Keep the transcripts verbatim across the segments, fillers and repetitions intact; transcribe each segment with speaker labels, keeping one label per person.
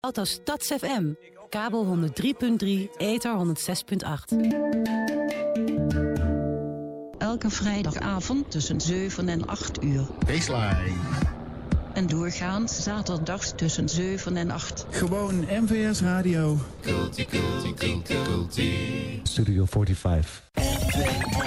Speaker 1: Salto Stads F M, kabel honderd drie punt drie, ether honderd zes punt acht.
Speaker 2: Elke vrijdagavond tussen zeven en acht uur.
Speaker 3: Baseline.
Speaker 2: En doorgaans zaterdags tussen zeven en acht.
Speaker 3: Gewoon M V S Radio.
Speaker 4: Culti, culti, culti, culti.
Speaker 5: Studio vijfenveertig.
Speaker 4: M V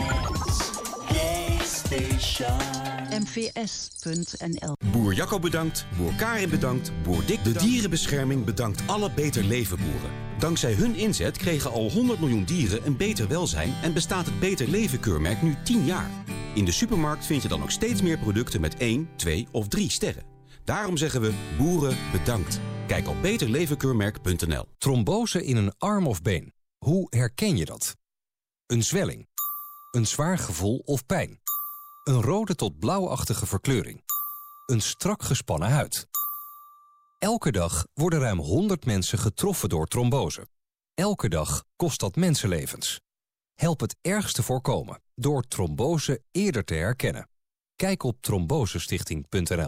Speaker 4: S Station.
Speaker 2: M V S punt N L.
Speaker 6: Boer Jacco bedankt, Boer Karin bedankt, Boer Dick bedankt. De dierenbescherming bedankt alle Beter Leven boeren. Dankzij hun inzet kregen al honderd miljoen dieren een beter welzijn en bestaat het Beter Leven keurmerk nu tien jaar. In de supermarkt vind je dan ook steeds meer producten met één, twee of drie sterren. Daarom zeggen we boeren bedankt. Kijk op beter leven keurmerk punt n l.
Speaker 7: Trombose in een arm of been. Hoe herken je dat? Een zwelling. Een zwaar gevoel of pijn. Een rode tot blauwachtige verkleuring. Een strak gespannen huid. Elke dag worden ruim honderd mensen getroffen door trombose. Elke dag kost dat mensenlevens. Help het ergste voorkomen door trombose eerder te herkennen. Kijk op trombosestichting punt n l.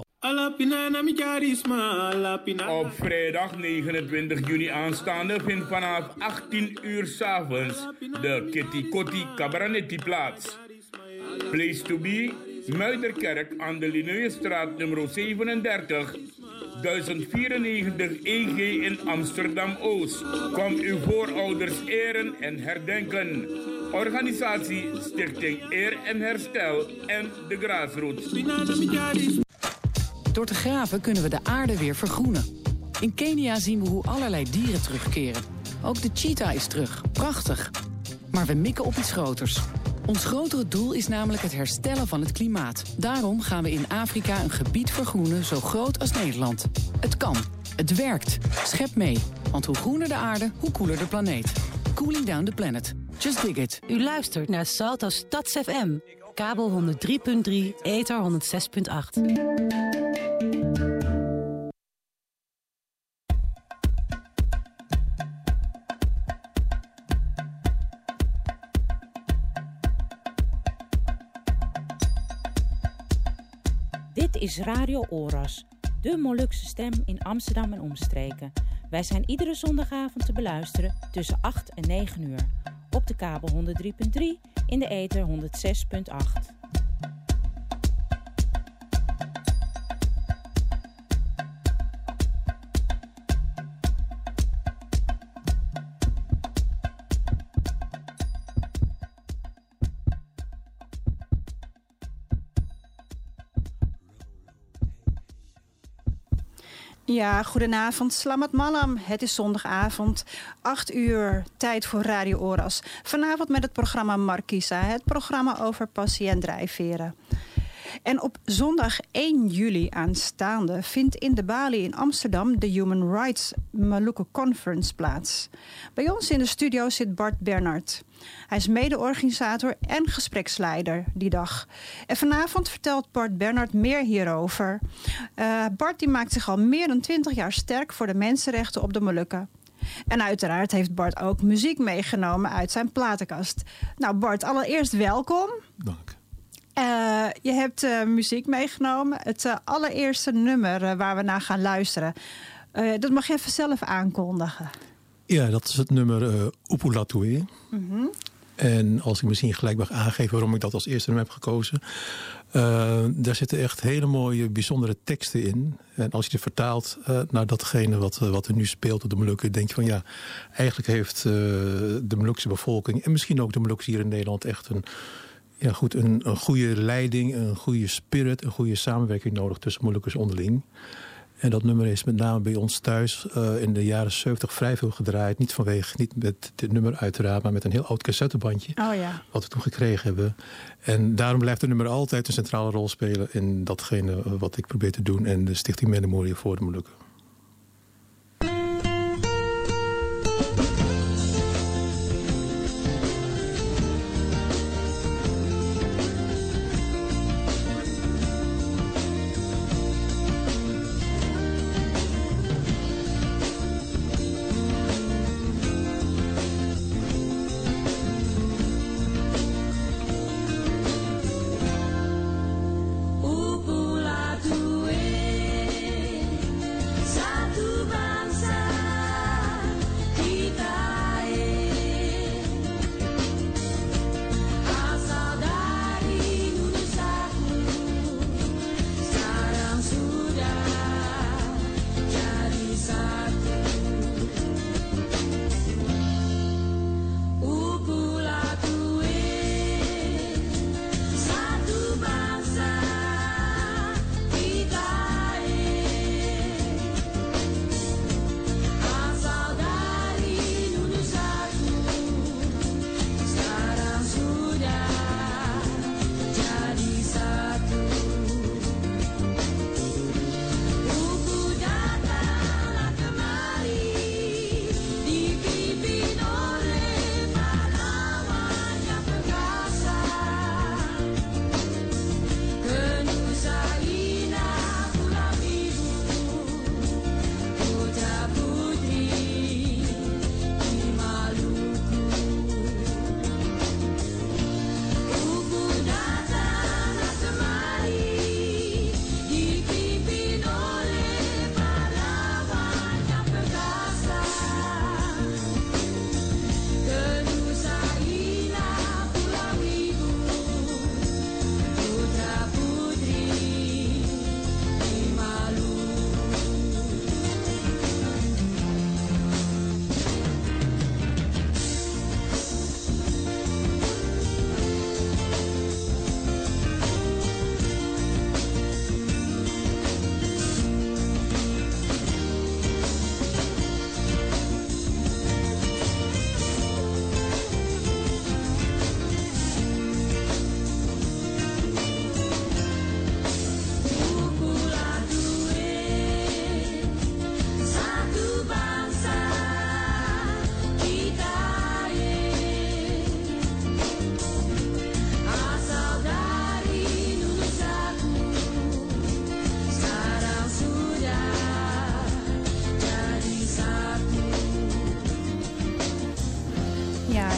Speaker 8: Op vrijdag negenentwintig juni aanstaande vindt vanaf achttien uur 's avonds de Kitty Kotti Cabaretti plaats. Place to be, Muiderkerk aan de Linnaeusstraat nummer zevenendertig, duizend vierennegentig E G in Amsterdam-Oost. Kom uw voorouders eren en herdenken. Organisatie Stichting Eer en Herstel en de Grassroots.
Speaker 9: Door te graven kunnen we de aarde weer vergroenen. In Kenia zien we hoe allerlei dieren terugkeren. Ook de cheetah is terug. Prachtig. Maar we mikken op iets groters. Ons grotere doel is namelijk het herstellen van het klimaat. Daarom gaan we in Afrika een gebied vergroenen zo groot als Nederland. Het kan. Het werkt. Schep mee. Want hoe groener de aarde, hoe koeler de planeet. Cooling down the planet. Just dig it.
Speaker 1: U luistert naar Salto Stads F M. Kabel honderd drie punt drie, ether honderd zes punt acht.
Speaker 10: Dit is Radio Oras, de Molukse stem in Amsterdam en omstreken. Wij zijn iedere zondagavond te beluisteren tussen acht en negen uur. Op de kabel honderd drie punt drie, in de ether honderd zes punt acht.
Speaker 11: Ja, goedenavond. Slamat malam. Het is zondagavond. acht uur, tijd voor Radio Oras. Vanavond met het programma Markisa. Het programma over passie en drijfveren. En op zondag één juli aanstaande vindt in de Bali in Amsterdam de Human Rights Maluku Conference plaats. Bij ons in de studio zit Bart Bernhard. Hij is mede-organisator en gespreksleider die dag. En vanavond vertelt Bart Bernhard meer hierover. Uh, Bart die maakt zich al meer dan twintig jaar sterk voor de mensenrechten op de Molukken. En uiteraard heeft Bart ook muziek meegenomen uit zijn platenkast. Nou Bart, allereerst welkom.
Speaker 12: Dank.
Speaker 11: Uh, je hebt uh, muziek meegenomen. Het uh, allereerste nummer uh, waar we naar gaan luisteren. Uh, dat mag je even zelf aankondigen.
Speaker 12: Ja, dat is het nummer uh, Upulatue.
Speaker 11: Mm-hmm.
Speaker 12: En als ik misschien gelijk mag aangeven waarom ik dat als eerste nummer heb gekozen. Uh, daar zitten echt hele mooie, bijzondere teksten in. En als je het vertaalt uh, naar datgene wat, uh, wat er nu speelt op de Molukken, denk je van ja, eigenlijk heeft uh, de Molukse bevolking en misschien ook de Molukkers hier in Nederland echt een, ja, goed, een, een goede leiding, een goede spirit, een goede samenwerking nodig tussen Molukkers onderling. En dat nummer is met name bij ons thuis uh, in de jaren zeventig vrij veel gedraaid. Niet vanwege, niet met dit nummer uiteraard, maar met een heel oud cassettebandje.
Speaker 11: Oh ja.
Speaker 12: Wat we toen gekregen hebben. En daarom blijft het nummer altijd een centrale rol spelen in datgene wat ik probeer te doen. En de Stichting Memoria voor de Molukken.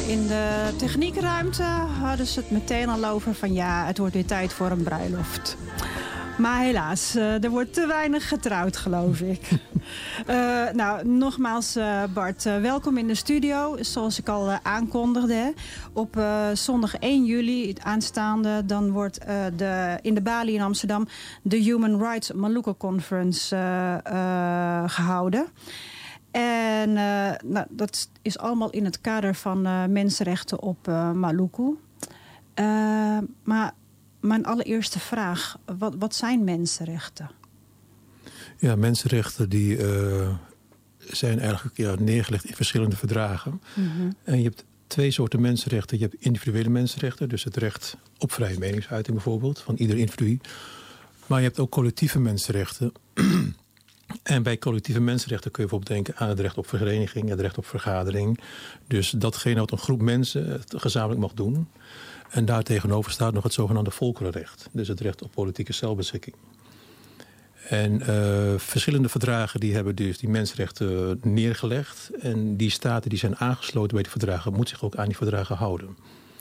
Speaker 11: in de techniekruimte hadden ze het meteen al over van ja, het wordt weer tijd voor een bruiloft. Maar helaas, uh, er wordt te weinig getrouwd, geloof ik. uh, nou, nogmaals uh, Bart, uh, welkom in de studio. Zoals ik al uh, aankondigde, op uh, zondag één juli aanstaande... dan wordt uh, de, in de Bali in Amsterdam de Human Rights Maluku Conference uh, uh, gehouden. En uh, nou, dat is allemaal in het kader van uh, mensenrechten op uh, Maluku. Uh, maar... Mijn allereerste vraag, wat, wat zijn mensenrechten?
Speaker 12: Ja, mensenrechten die uh, zijn eigenlijk ja, neergelegd in verschillende verdragen. Mm-hmm. En je hebt twee soorten mensenrechten. Je hebt individuele mensenrechten, dus het recht op vrije meningsuiting bijvoorbeeld, van ieder individu. Maar je hebt ook collectieve mensenrechten. En bij collectieve mensenrechten kun je bijvoorbeeld denken aan het recht op vereniging, het recht op vergadering. Dus datgene wat een groep mensen gezamenlijk mag doen. En daartegenover staat nog het zogenaamde volkerenrecht. Dus het recht op politieke zelfbeschikking. En uh, verschillende verdragen die hebben dus die mensenrechten neergelegd. En die staten die zijn aangesloten bij die verdragen moeten zich ook aan die verdragen houden.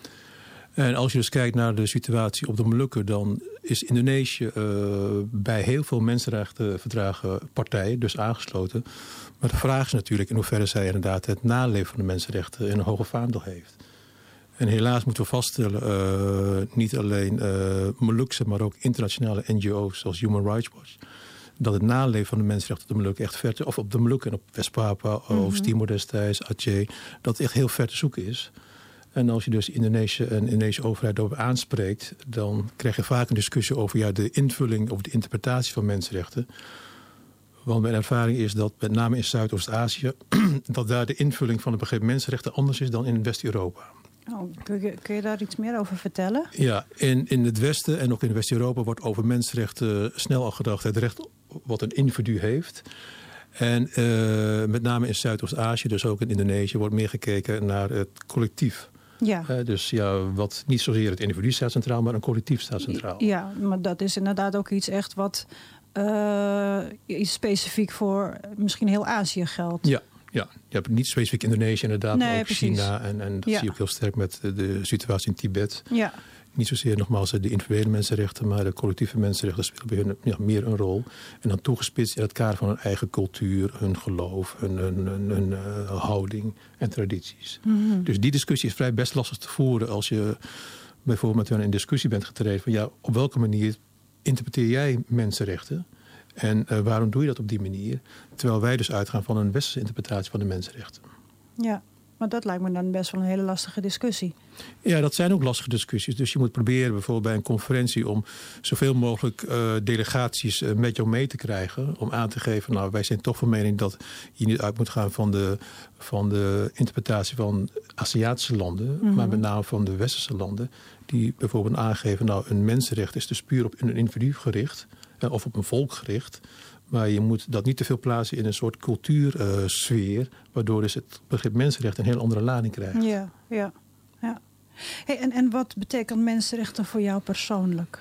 Speaker 12: En als je dus kijkt naar de situatie op de Molukken, dan is Indonesië uh, bij heel veel mensenrechtenverdragen partij, dus aangesloten. Maar de vraag is natuurlijk in hoeverre zij inderdaad het naleven van de mensenrechten in een hoge vaandel heeft. En helaas moeten we vaststellen, uh, niet alleen uh, Molukse, maar ook internationale N G O's zoals Human Rights Watch, dat het naleven van de mensenrechten op de Molukken echt ver te, of op de Molukken en op West-Papua, mm-hmm. Oost-Timor destijds, Aceh, dat het echt heel ver te zoeken is. En als je dus de Indonesische en Indonesische overheid daarop aanspreekt, dan krijg je vaak een discussie over ja, de invulling of de interpretatie van mensenrechten. Want mijn ervaring is dat met name in Zuidoost-Azië, dat daar de invulling van het begrip mensenrechten anders is dan in West-Europa.
Speaker 11: Oh, kun, je, kun je daar iets meer over vertellen?
Speaker 12: Ja, in, in het Westen en ook in West-Europa wordt over mensenrechten snel al gedacht het recht wat een individu heeft. En uh, met name in Zuidoost-Azië, dus ook in Indonesië, wordt meer gekeken naar het collectief.
Speaker 11: Ja.
Speaker 12: Uh, dus ja, wat niet zozeer het individu staat centraal, maar een collectief staat centraal.
Speaker 11: Ja, maar dat is inderdaad ook iets echt wat uh, iets specifiek voor misschien heel Azië geldt.
Speaker 12: Ja. Ja, je hebt niet specifiek Indonesië inderdaad,
Speaker 11: nee,
Speaker 12: maar ook
Speaker 11: precies.
Speaker 12: China. En, en dat
Speaker 11: ja.
Speaker 12: zie je ook heel sterk met de situatie in Tibet.
Speaker 11: Ja.
Speaker 12: Niet zozeer nogmaals de individuele mensenrechten, maar de collectieve mensenrechten spelen bij hun ja, meer een rol. En dan toegespitst in het kader van hun eigen cultuur, hun geloof, hun, hun, hun, hun uh, houding en tradities. Mm-hmm. Dus die discussie is vrij best lastig te voeren als je bijvoorbeeld met hen in discussie bent getreden van ja, op welke manier interpreteer jij mensenrechten? En uh, waarom doe je dat op die manier? Terwijl wij dus uitgaan van een westerse interpretatie van de mensenrechten.
Speaker 11: Ja, maar dat lijkt me dan best wel een hele lastige discussie.
Speaker 12: Ja, dat zijn ook lastige discussies. Dus je moet proberen bijvoorbeeld bij een conferentie om zoveel mogelijk uh, delegaties uh, met jou mee te krijgen. Om aan te geven, nou wij zijn toch van mening dat je niet uit moet gaan van de, van de interpretatie van Aziatische landen. Mm-hmm. Maar met name van de westerse landen. Die bijvoorbeeld aangeven, nou een mensenrecht is dus puur op een individu gericht. Of op een volk gericht. Maar je moet dat niet te veel plaatsen in een soort cultuursfeer. Uh, waardoor dus het begrip mensenrechten een heel andere lading krijgt.
Speaker 11: Ja, ja, ja. Hey, en, en wat betekent mensenrechten voor jou persoonlijk?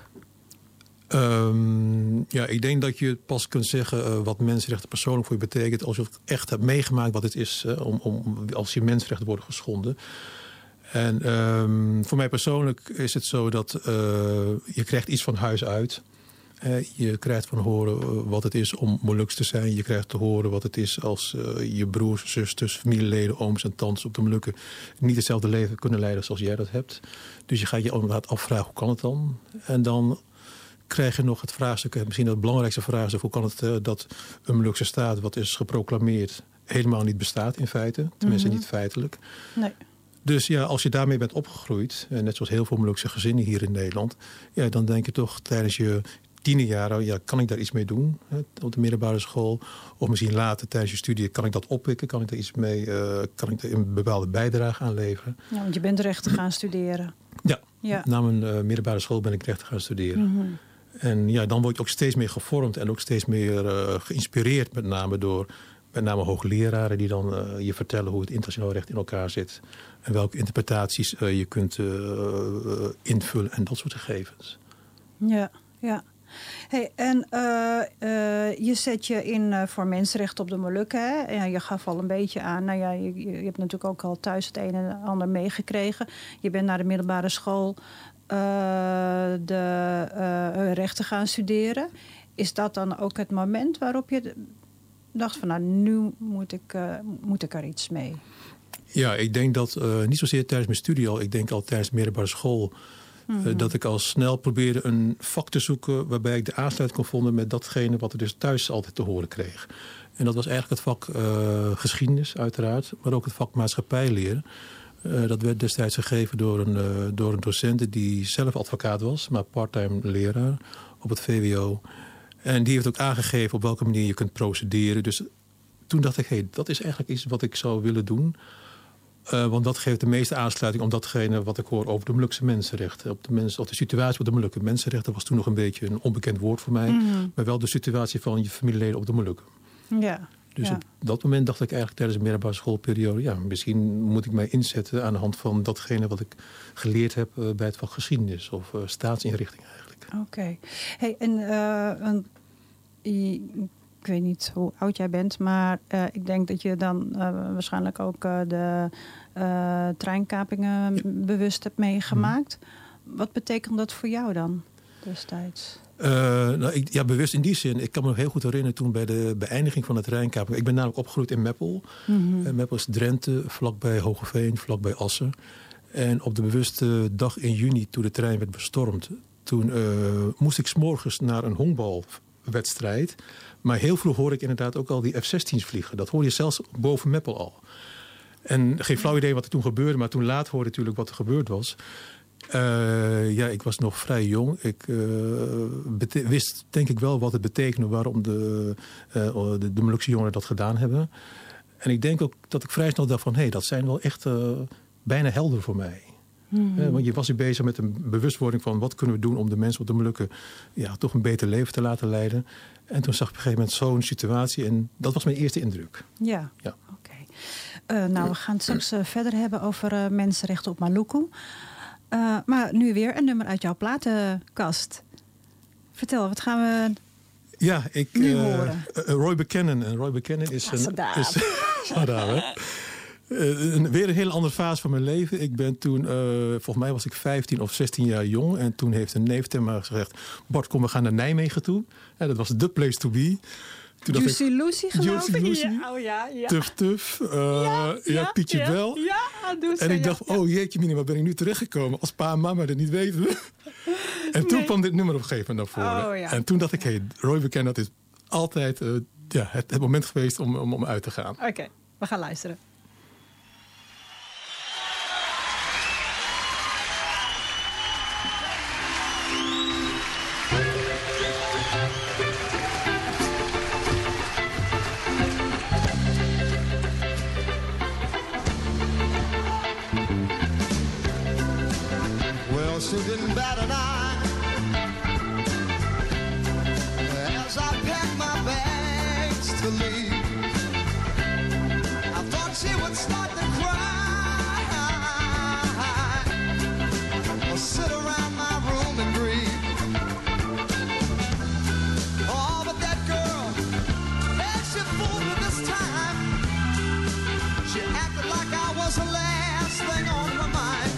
Speaker 12: Um, ja, ik denk dat je pas kunt zeggen uh, wat mensenrechten persoonlijk voor je betekent. Als je echt hebt meegemaakt wat het is uh, om, om, als je mensenrechten worden geschonden. En um, voor mij persoonlijk is het zo dat uh, je krijgt iets van huis uit. Uh, je krijgt van horen uh, wat het is om Moluks te zijn. Je krijgt te horen wat het is als uh, je broers, zusters, familieleden, ooms en tantes op de Molukken niet hetzelfde leven kunnen leiden zoals jij dat hebt. Dus je gaat je inderdaad afvragen, hoe kan het dan? En dan krijg je nog het vraagstuk, misschien het belangrijkste vraagstuk, hoe kan het uh, dat een Molukse staat wat is geproclameerd helemaal niet bestaat in feite. Tenminste mm-hmm. niet feitelijk.
Speaker 11: Nee.
Speaker 12: Dus ja, als je daarmee bent opgegroeid, net zoals heel veel Molukse gezinnen hier in Nederland, ja, dan denk je toch tijdens je tienerjaren, ja, kan ik daar iets mee doen hè, op de middelbare school? Of misschien later tijdens je studie, kan ik dat oppikken? Kan ik daar iets mee, uh, kan ik daar een bepaalde bijdrage aan leveren?
Speaker 11: Ja, want je bent rechten gaan studeren.
Speaker 12: Ja,
Speaker 11: ja.
Speaker 12: na mijn uh, middelbare school ben ik rechten gaan studeren. Mm-hmm. En ja, dan word je ook steeds meer gevormd en ook steeds meer uh, geïnspireerd, met name door met name hoogleraren die dan uh, je vertellen hoe het internationaal recht in elkaar zit. En welke interpretaties uh, je kunt uh, uh, invullen en dat soort gegevens.
Speaker 11: Ja, ja. Hey, en uh, uh, je zet je in uh, voor mensenrechten op de Molukken. Hè? En je gaf al een beetje aan. Nou ja, je, je hebt natuurlijk ook al thuis het een en ander meegekregen. Je bent naar de middelbare school uh, de uh, rechten gaan studeren. Is dat dan ook het moment waarop je dacht van... nou, nu moet ik, uh, moet ik er iets mee?
Speaker 12: Ja, ik denk dat uh, niet zozeer tijdens mijn studie al. Ik denk al tijdens de middelbare school... Mm-hmm. Uh, dat ik al snel probeerde een vak te zoeken... waarbij ik de aansluiting kon vinden met datgene... wat ik dus thuis altijd te horen kreeg. En dat was eigenlijk het vak uh, geschiedenis, uiteraard. Maar ook het vak maatschappijleer. Uh, dat werd destijds gegeven door een, uh, door een docent... die zelf advocaat was, maar parttime leraar op het V W O. En die heeft ook aangegeven op welke manier je kunt procederen. Dus toen dacht ik, hey, dat is eigenlijk iets wat ik zou willen doen... Uh, want dat geeft de meeste aansluiting om datgene wat ik hoor over de Molukse mensenrechten. Op de, mens, of de situatie op de Molukken. Mensenrechten was toen nog een beetje een onbekend woord voor mij. Mm-hmm. Maar wel de situatie van je familieleden op de Molukken.
Speaker 11: Ja,
Speaker 12: dus
Speaker 11: ja.
Speaker 12: op dat moment dacht ik eigenlijk tijdens de middelbare schoolperiode... ja, misschien moet ik mij inzetten aan de hand van datgene wat ik geleerd heb... Uh, bij het vak geschiedenis of uh, staatsinrichting eigenlijk.
Speaker 11: Oké. Okay. Hey, en uh, een... Ik weet niet hoe oud jij bent, maar uh, ik denk dat je dan uh, waarschijnlijk ook uh, de uh, treinkapingen ja. bewust hebt meegemaakt. Hmm. Wat betekent dat voor jou dan destijds?
Speaker 12: Uh, nou, ik, ja, bewust in die zin. Ik kan me nog heel goed herinneren toen bij de beëindiging van de treinkaping. Ik ben namelijk opgegroeid in Meppel. Mm-hmm. Uh, Meppel is Drenthe, vlakbij Hogeveen, vlakbij Assen. En op de bewuste dag in juni, toen de trein werd bestormd... toen uh, moest ik 's morgens naar een honkbalwedstrijd... Maar heel vroeg hoorde ik inderdaad ook al die F zestien's vliegen. Dat hoorde je zelfs boven Meppel al. En geen flauw idee wat er toen gebeurde. Maar toen laat hoorde natuurlijk wat er gebeurd was. Uh, ja, ik was nog vrij jong. Ik uh, bete- wist denk ik wel wat het betekende... waarom de, uh, de, de Molukse jongeren dat gedaan hebben. En ik denk ook dat ik vrij snel dacht van... hé, hey, dat zijn wel echt uh, bijna helden voor mij. Mm-hmm. Uh, want je was hier bezig met een bewustwording van... wat kunnen we doen om de mensen op de Molukken... ja, toch een beter leven te laten leiden... En toen zag ik op een gegeven moment zo'n situatie. En dat was mijn eerste indruk.
Speaker 11: Ja, ja. Oké. Okay. Uh, nou, we gaan het straks uh, verder hebben over uh, mensenrechten op Maluku. Uh, maar nu weer een nummer uit jouw platenkast. Vertel, wat gaan we
Speaker 12: ja, ik,
Speaker 11: nu
Speaker 12: uh,
Speaker 11: horen?
Speaker 12: Uh, Roy Buchanan. En Roy Buchanan is een... Is, Sadaab, hè? Uh, een, weer een hele andere fase van mijn leven. Ik ben toen, uh, volgens mij was ik vijftien of zestien jaar jong. En toen heeft een neef tegen mij gezegd... Bart, kom, we gaan naar Nijmegen toe. En dat was the place to be.
Speaker 11: Juicy Lucy, geloof ik.
Speaker 12: Lucy,
Speaker 11: ja, oh ja, ja.
Speaker 12: Tuf Tuf, uh, ja, ja, ja, Pietje
Speaker 11: ja,
Speaker 12: Bel.
Speaker 11: Ja, doe ze,
Speaker 12: en ik dacht,
Speaker 11: ja,
Speaker 12: oh jeetje mini, waar ben ik nu terechtgekomen? Als pa en mama dat niet weten. En toen nee. kwam dit nummer op een gegeven moment naar voren.
Speaker 11: Oh, ja.
Speaker 12: En toen dacht ik, hey, Roy Buchanan, dat is altijd uh, ja, het, het moment geweest om, om, om uit te gaan.
Speaker 11: Oké, okay, we gaan luisteren.
Speaker 5: She didn't bat an eye as I packed my bags to leave. I thought she would start to cry or sit around my room and grieve. Oh, but that girl, hey, she fooled me this time. She acted like I was the last thing on her mind.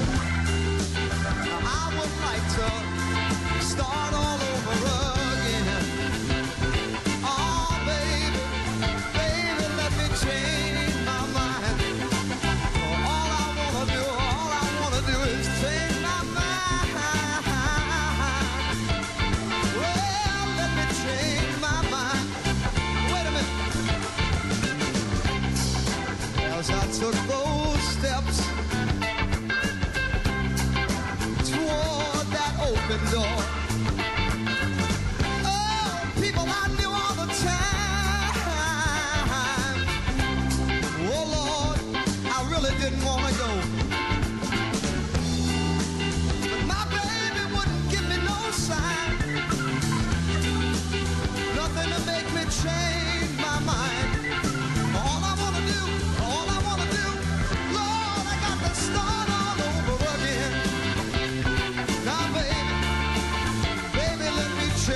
Speaker 5: I would like to start all over again. Oh, baby, baby, let me change my mind. Oh, all I wanna do, all I wanna do is change my mind. Well, let me change my mind. Wait a minute. As I took those steps toward that open door, oh, people I knew all the time. Oh Lord, I really didn't want to go, but my baby wouldn't give me no sign, nothing to make me change my mind. All I want to do, all I want to do, Lord, I got to start all over again. Now, baby, baby, let me change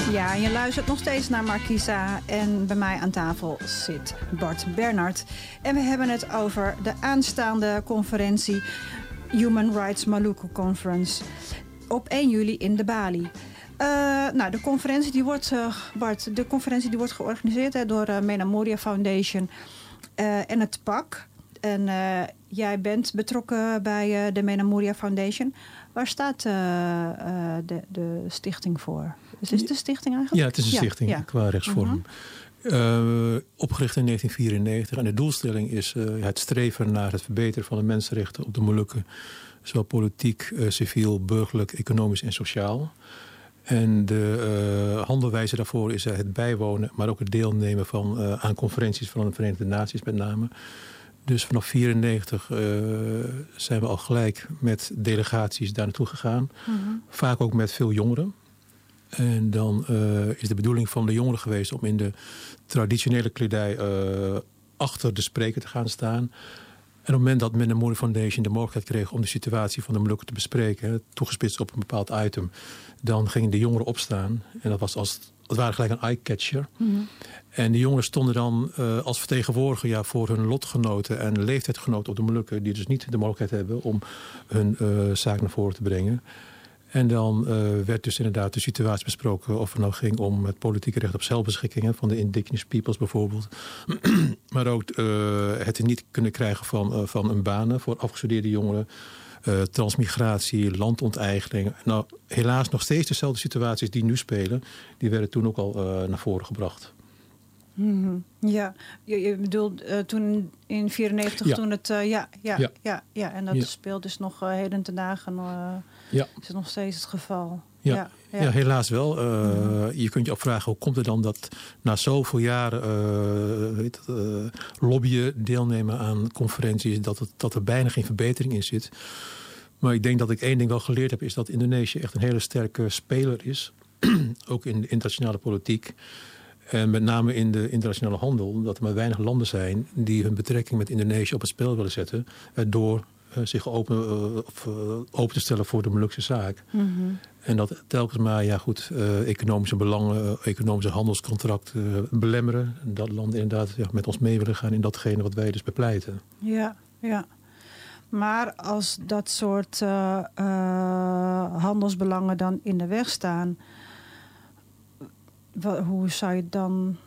Speaker 11: Ja, en je luistert nog steeds naar Markisa en bij mij aan tafel zit Bart Bernhard. En we hebben het over de aanstaande conferentie Human Rights Maluku Conference op één juli in de Bali. Uh, nou, de conferentie die wordt, uh, Bart, de conferentie die wordt georganiseerd hè, door uh, Mena Moria Foundation uh, en het P A C. En uh, jij bent betrokken bij uh, de Mena Moria Foundation. Waar staat uh, uh, de, de stichting voor? Dus is het de stichting eigenlijk?
Speaker 12: Ja, het is een stichting ja, ja. qua rechtsvorm. Uh-huh. Uh, opgericht in negentien vierennegentig. En de doelstelling is uh, het streven naar het verbeteren van de mensenrechten op de Molukken. Zowel politiek, uh, civiel, burgerlijk, economisch en sociaal. En de uh, handelwijze daarvoor is uh, het bijwonen, maar ook het deelnemen van, uh, aan conferenties van de Verenigde Naties met name. Dus vanaf negentien vierennegentig uh, zijn we al gelijk met delegaties daar naartoe gegaan. Mm-hmm. Vaak ook met veel jongeren. En dan uh, is de bedoeling van de jongeren geweest om in de traditionele kledij uh, achter de spreker te gaan staan. En op het moment dat Mena Moria Foundation de mogelijkheid kreeg om de situatie van de Molukken te bespreken, toegespitst op een bepaald item, dan gingen de jongeren opstaan. En dat was als het waren gelijk een eye-catcher. Mm-hmm. En de jongeren stonden dan uh, als vertegenwoordiger ja, voor hun lotgenoten en leeftijdsgenoten op de Molukken, die dus niet de mogelijkheid hebben om hun uh, zaak naar voren te brengen. En dan uh, werd dus inderdaad de situatie besproken of het nou ging om het politieke recht op zelfbeschikking, hè, van de indigenous peoples bijvoorbeeld. Maar ook uh, het niet kunnen krijgen van, uh, van een baan voor afgestudeerde jongeren. Uh, transmigratie, landonteigening. Nou, helaas nog steeds dezelfde situaties die nu spelen, die werden toen ook al uh, naar voren gebracht.
Speaker 11: Mm-hmm. Ja, je, je bedoelt uh, toen in vierennegentig
Speaker 12: ja.
Speaker 11: toen het... Uh, ja, ja, ja.
Speaker 12: Ja.
Speaker 11: Ja, ja, en dat
Speaker 12: ja.
Speaker 11: speelt dus nog uh, heden ten dagen. Uh,
Speaker 12: ja.
Speaker 11: Is het nog steeds het geval.
Speaker 12: Ja,
Speaker 11: ja, ja.
Speaker 12: ja helaas wel. Uh,
Speaker 11: mm-hmm.
Speaker 12: Je kunt je afvragen, hoe komt het dan dat na zoveel jaren uh, weet het, uh, lobbyen, deelnemen aan conferenties, dat, het, dat er bijna geen verbetering in zit. Maar ik denk dat ik één ding wel geleerd heb, is dat Indonesië echt een hele sterke speler is. Ook in de internationale politiek. En met name in de internationale handel. Dat er maar weinig landen zijn die hun betrekking met Indonesië op het spel willen zetten. Door uh, zich open, uh, of, uh, open te stellen voor de Molukse zaak. Mm-hmm. En dat telkens maar ja, goed, uh, economische belangen, uh, economische handelscontracten uh, belemmeren. En dat landen inderdaad ja, met ons mee willen gaan in datgene wat wij dus bepleiten.
Speaker 11: Ja, ja. Maar als dat soort uh, uh, handelsbelangen dan in de weg staan, wat, hoe zou je dan,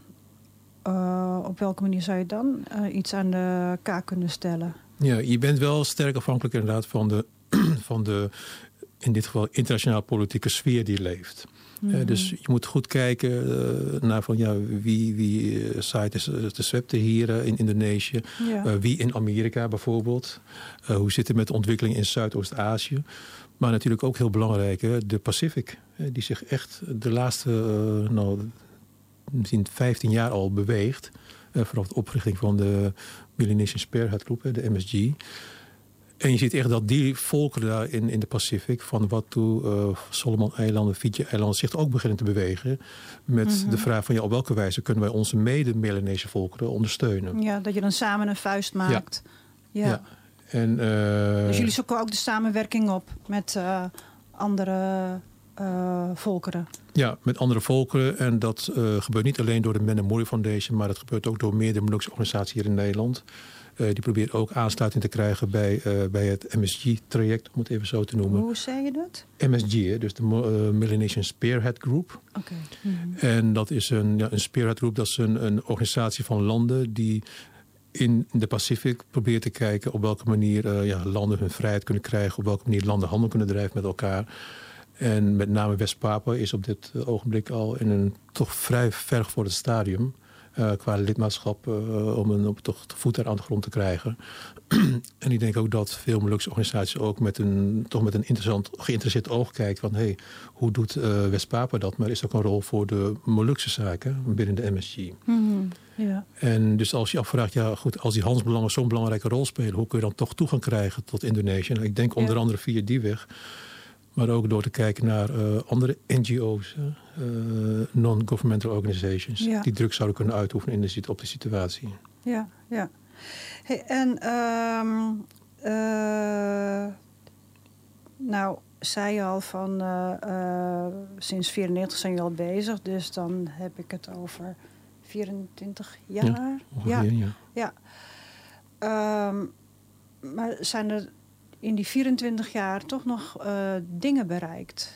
Speaker 11: uh, op welke manier zou je dan uh, iets aan de kaak kunnen stellen?
Speaker 12: Ja, je bent wel sterk afhankelijk inderdaad van de, van de in dit geval internationale politieke sfeer die leeft. Mm-hmm. Uh, dus je moet goed kijken uh, naar van ja, wie, wie uh, zaait de, de scepter hier uh, in Indonesië. Ja. Uh, wie in Amerika bijvoorbeeld. Uh, hoe zit het met de ontwikkeling in Zuidoost-Azië. Maar natuurlijk ook heel belangrijk, hè, de Pacific. Uh, die zich echt de laatste uh, nou, misschien vijftien jaar al beweegt. Uh, vanaf de oprichting van de Melanesian Spearhead Group, uh, de M S G. En je ziet echt dat die volkeren daar in, in de Pacific, van Vanuatu, uh, Solomon-eilanden, Fiji-eilanden, zich ook beginnen te bewegen. Met mm-hmm. de vraag van ja, op welke wijze kunnen wij onze mede-Melanesië volkeren ondersteunen.
Speaker 11: Ja, dat je dan samen een vuist maakt. Ja. ja.
Speaker 12: ja. En, uh,
Speaker 11: dus jullie zoeken ook de samenwerking op met uh, andere uh, volkeren?
Speaker 12: Ja, met andere volkeren. En dat uh, gebeurt niet alleen door de Mena Moria Foundation, maar dat gebeurt ook door meerdere Molukse organisaties hier in Nederland. Uh, die probeert ook aansluiting te krijgen bij, uh, bij het M S G-traject, om het even zo te noemen.
Speaker 11: Hoe zei je dat?
Speaker 12: M S G, hè, dus de uh, Melanesian Spearhead Group.
Speaker 11: Okay. Mm-hmm.
Speaker 12: En dat is een, ja, een Spearhead Group, dat is een, een organisatie van landen die in de Pacific probeert te kijken op welke manier uh, ja, landen hun vrijheid kunnen krijgen, op welke manier landen handel kunnen drijven met elkaar. En met name West-Papua is op dit uh, ogenblik al in een toch vrij vergevorderd stadium. Uh, qua lidmaatschap uh, om een op toch voet daar aan de grond te krijgen. En ik denk ook dat veel Molukse organisaties ook met een, toch met een interessant, geïnteresseerd oog kijken van hey, hoe doet uh, West-Papua dat? Maar is er ook een rol voor de Molukse zaken binnen de M S G?
Speaker 11: Mm-hmm. Ja.
Speaker 12: En dus als je afvraagt, ja goed, als die handelsbelangen zo'n belangrijke rol spelen, hoe kun je dan toch toegang krijgen tot Indonesië? En ik denk onder ja. andere via die weg. Maar ook door te kijken naar uh, andere N G O's, uh, non-governmental organizations, ja. die druk zouden kunnen uitoefenen in de, op de situatie.
Speaker 11: Ja, ja. Hey, en um, uh, nou, zei al van uh, uh, sinds vierennegentig zijn jullie al bezig. Dus dan heb ik het over vierentwintig jaar.
Speaker 12: Ja, ongeveer, ja.
Speaker 11: ja. ja. Um, maar zijn er in die vierentwintig jaar toch nog uh, dingen bereikt?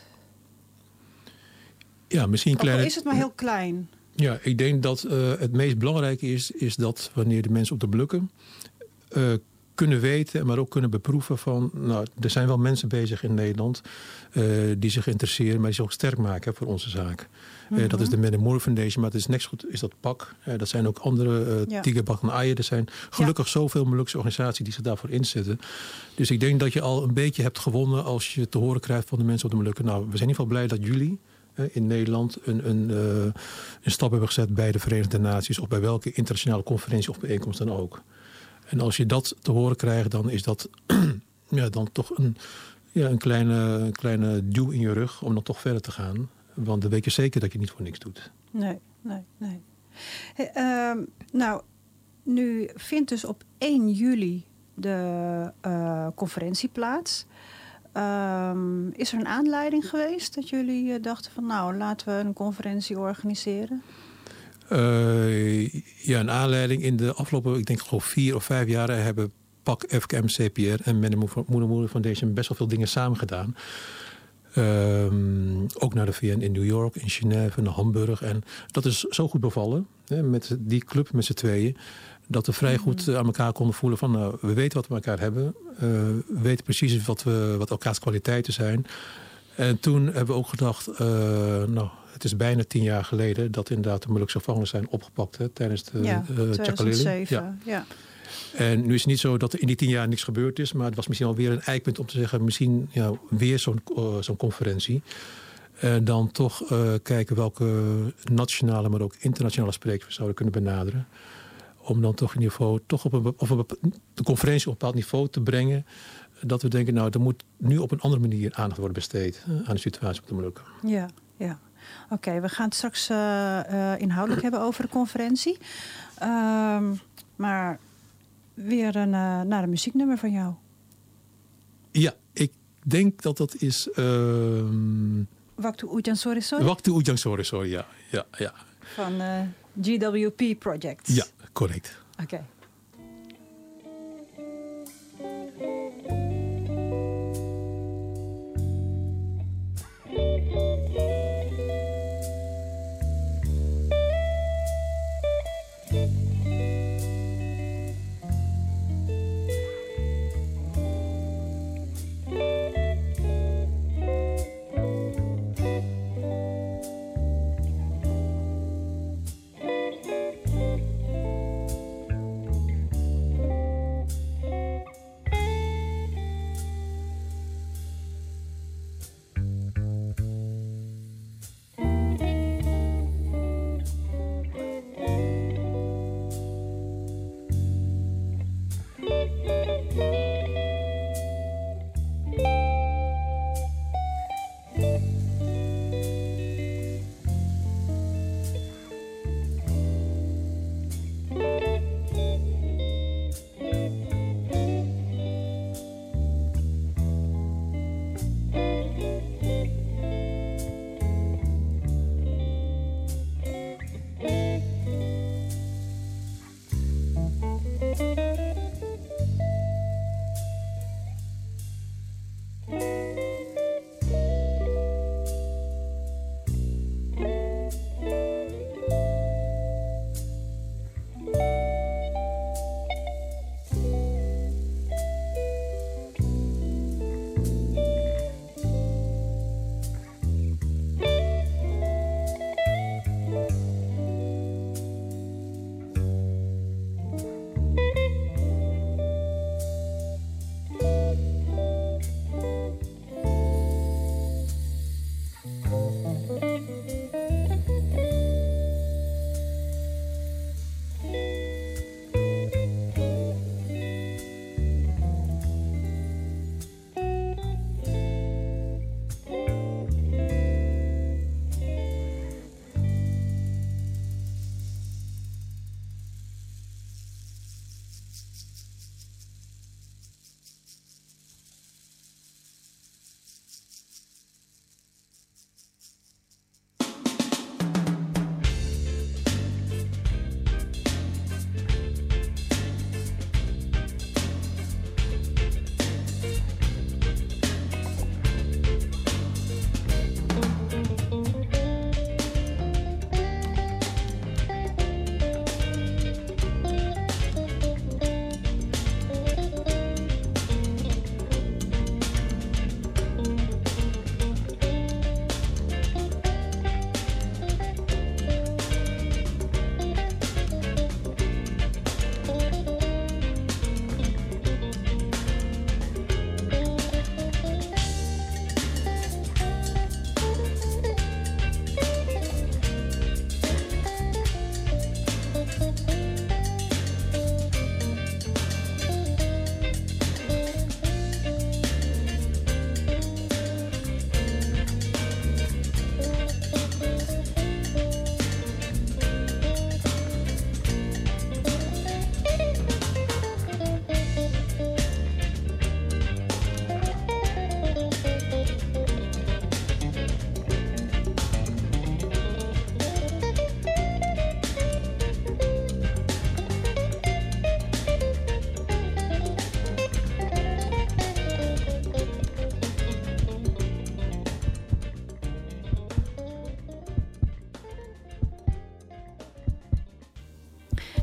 Speaker 12: Ja, misschien klein.
Speaker 11: Of is het maar heel klein?
Speaker 12: Ja, ik denk dat uh, het meest belangrijke is, is dat wanneer de mensen op de Molukken uh, kunnen weten, maar ook kunnen beproeven van, nou, er zijn wel mensen bezig in Nederland uh, die zich interesseren, maar die zich ook sterk maken hè, voor onze zaak. Mm-hmm. Uh, dat is de Man and More Foundation, maar het is net zo goed is dat P A C. Uh, dat zijn ook andere, uh, ja. Tigerbak en Aie. Er zijn gelukkig ja. zoveel Molukse organisaties die zich daarvoor inzetten. Dus ik denk dat je al een beetje hebt gewonnen als je te horen krijgt van de mensen op de Molukken. Nou, we zijn in ieder geval blij dat jullie in Nederland een, een, uh, een stap hebben gezet bij de Verenigde Naties of bij welke internationale conferentie of bijeenkomst dan ook. En als je dat te horen krijgt, dan is dat ja, dan toch een, ja, een, kleine, een kleine duw in je rug om dan toch verder te gaan. Want dan weet je zeker dat je niet voor niks doet.
Speaker 11: Nee, nee, nee. Hey, uh, nou, nu vindt dus op één juli de uh, conferentie plaats. Um, is er een aanleiding geweest dat jullie uh, dachten van nou, laten we een conferentie organiseren?
Speaker 12: Uh, ja, een aanleiding. In de afgelopen, ik denk gewoon vier of vijf jaren hebben P A C, F K M, C P R en Man and More Foundation best wel veel dingen samen gedaan. Um, ook naar de V N in New York, in Genève, naar Hamburg. En dat is zo goed bevallen, hè, met die club met z'n tweeën, dat we vrij goed aan elkaar konden voelen van, nou, we weten wat we elkaar hebben. Uh, we weten precies wat, we, wat elkaars kwaliteiten zijn. En toen hebben we ook gedacht, uh, nou, het is bijna tien jaar geleden dat inderdaad de Molukse gevangenen zijn opgepakt hè, tijdens de
Speaker 11: ja,
Speaker 12: uh,
Speaker 11: tweeduizend zeven. Ja. ja.
Speaker 12: En nu is het niet zo dat er in die tien jaar niks gebeurd is, maar het was misschien alweer een eikpunt om te zeggen, misschien ja, weer zo'n, uh, zo'n conferentie. En dan toch uh, kijken welke nationale, maar ook internationale sprekers we zouden kunnen benaderen. Om dan toch in ieder geval toch op een, of een, de conferentie op een bepaald niveau te brengen. Dat we denken, nou, er moet nu op een andere manier aandacht worden besteed uh, aan de situatie op de Molukken.
Speaker 11: Ja, ja. Oké, okay, we gaan het straks uh, uh, inhoudelijk hebben over de conferentie. Uh, maar weer een, uh, naar een muzieknummer van jou.
Speaker 12: Ja, ik denk dat dat is... Uh,
Speaker 11: Waktu Ujang Sore Sore?
Speaker 12: Waktu Ujang Sore Sore, ja. ja, ja.
Speaker 11: Van uh, G W P Project.
Speaker 12: Ja, correct.
Speaker 11: Oké. Okay.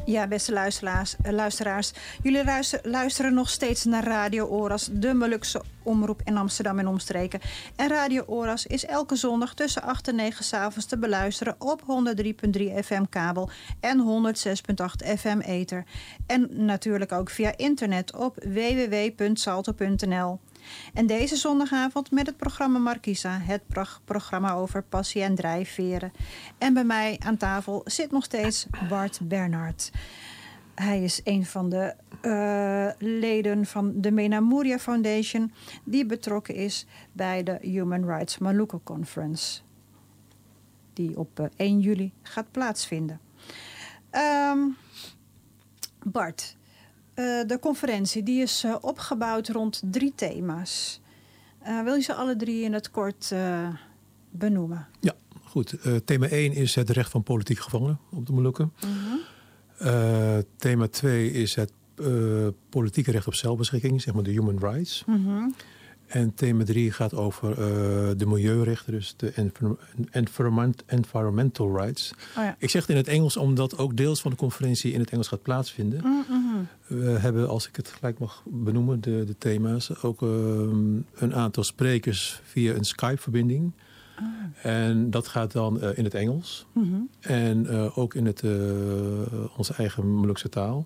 Speaker 11: Ja, beste luisteraars, luisteraars. jullie luisteren, luisteren nog steeds naar Radio Oras, de Molukse omroep in Amsterdam en omstreken. En Radio Oras is elke zondag tussen acht en negen 's avonds te beluisteren op honderd drie komma drie F M kabel en honderd zes komma acht F M ether. En natuurlijk ook via internet op w w w punt salto punt n l. En deze zondagavond met het programma Markisa, het pro- programma over passie en drijfveren. En bij mij aan tafel zit nog steeds Bart Bernhard. Hij is een van de uh, leden van de Mena Moria Foundation die betrokken is bij de Human Rights Maluku Conference. Die op uh, één juli gaat plaatsvinden. Um, Bart... Uh, de conferentie die is uh, opgebouwd rond drie thema's. Uh, wil je ze alle drie in het kort uh, benoemen?
Speaker 12: Ja, goed. Uh, thema één is het recht van politiek gevangenen op de Molukken. Mm-hmm. Uh, thema twee is het uh, politieke recht op zelfbeschikking, zeg maar de human rights. Mm-hmm. En thema drie gaat over uh, de milieurechten, dus de environment, environmental rights. Oh ja. Ik zeg het in het Engels omdat ook deels van de conferentie in het Engels gaat plaatsvinden. Mm-hmm. We hebben, als ik het gelijk mag benoemen, de, de thema's, ook uh, een aantal sprekers via een Skype-verbinding. Ah. En dat gaat dan uh, in het Engels. Mm-hmm. En uh, ook in het, uh, onze eigen Molukse taal.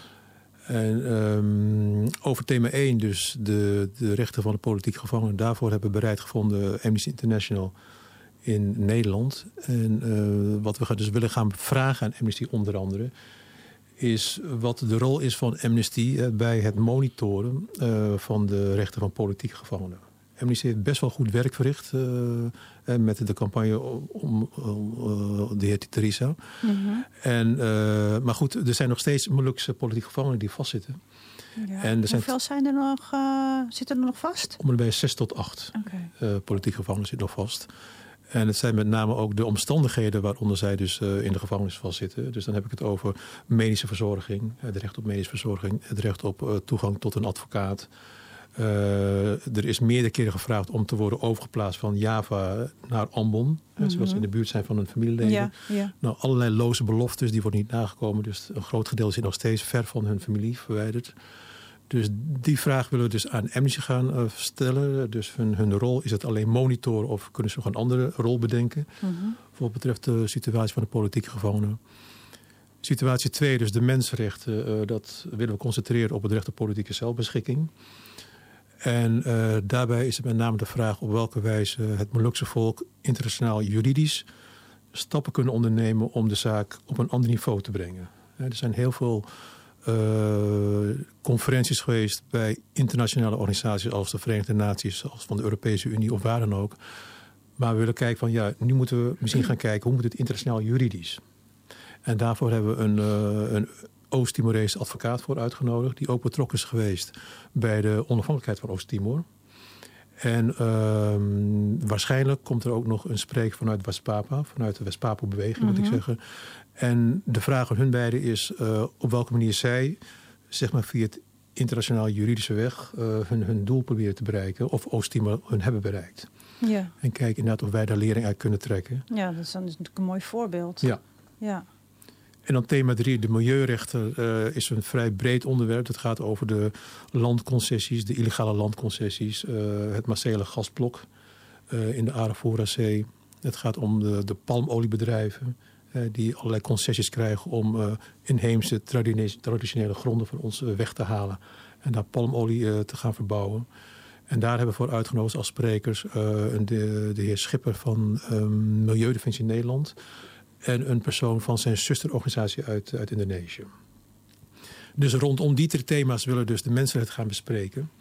Speaker 12: En um, over thema één, dus de, de rechten van de politiek gevangenen. Daarvoor hebben we bereid gevonden Amnesty International in Nederland. En uh, wat we dus willen gaan vragen aan Amnesty onder andere, is wat de rol is van Amnesty uh, bij het monitoren uh, van de rechten van politiek gevangenen. Amnesty heeft best wel goed werk verricht uh, met de campagne om, om uh, de heer Teresa. Mm-hmm. En, uh, maar goed, er zijn nog steeds Molukse politieke gevangenen die vastzitten.
Speaker 11: Ja. En er zijn Hoeveel zijn er nog, uh, zitten er nog vast?
Speaker 12: Om en bij zes tot acht okay. uh, politieke gevangenen zitten nog vast. En het zijn met name ook de omstandigheden waaronder zij dus uh, in de gevangenis vastzitten. Dus dan heb ik het over medische verzorging, het recht op medische verzorging, het recht op uh, toegang tot een advocaat. Uh, er is meerdere keren gevraagd om te worden overgeplaatst van Java naar Ambon. Mm-hmm. Zodat ze in de buurt zijn van hun familieleden. Ja, ja. Nou, allerlei loze beloftes, die worden niet nagekomen. Dus een groot gedeelte zit nog steeds ver van hun familie verwijderd. Dus die vraag willen we dus aan Amnesty gaan uh, stellen. Dus hun, hun rol, is het alleen monitoren of kunnen ze nog een andere rol bedenken? Mm-hmm. Voor wat betreft de situatie van de politieke gevangenen. Situatie twee, dus de mensenrechten. Uh, dat willen we concentreren op het recht op politieke zelfbeschikking. En uh, daarbij is het met name de vraag op welke wijze het Molukse volk internationaal juridisch stappen kunnen ondernemen om de zaak op een ander niveau te brengen. Ja, er zijn heel veel uh, conferenties geweest bij internationale organisaties als de Verenigde Naties, als van de Europese Unie of waar dan ook. Maar we willen kijken van ja, nu moeten we misschien gaan kijken hoe moet het internationaal juridisch. En daarvoor hebben we een, uh, een Oost-Timorese advocaat voor uitgenodigd, die ook betrokken is geweest bij de onafhankelijkheid van Oost-Timor. En uh, waarschijnlijk komt er ook nog een spreker vanuit West-Papa, vanuit de West-Papo-beweging, mm-hmm. moet ik zeggen. En de vraag aan hun beiden is uh, op welke manier zij, zeg maar via het internationaal juridische weg, uh, hun, hun doel proberen te bereiken, of Oost-Timor hun hebben bereikt. Ja. En kijken inderdaad of wij daar lering uit kunnen trekken.
Speaker 11: Ja, dat is, dan, dat is natuurlijk een mooi voorbeeld.
Speaker 12: Ja.
Speaker 11: Ja.
Speaker 12: En dan thema drie, de milieurechten, uh, is een vrij breed onderwerp. Het gaat over de landconcessies, de illegale landconcessies, uh, het Marcele gasblok uh, in de Arafura-zee. Het gaat om de, de palmoliebedrijven uh, die allerlei concessies krijgen om uh, inheemse traditionele gronden van ons uh, weg te halen en daar palmolie uh, te gaan verbouwen. En daar hebben we voor uitgenodigd als sprekers uh, de, de heer Schipper van um, Milieudefensie Nederland en een persoon van zijn zusterorganisatie uit, uit Indonesië. Dus rondom die drie thema's willen we dus de mensenrechten gaan bespreken.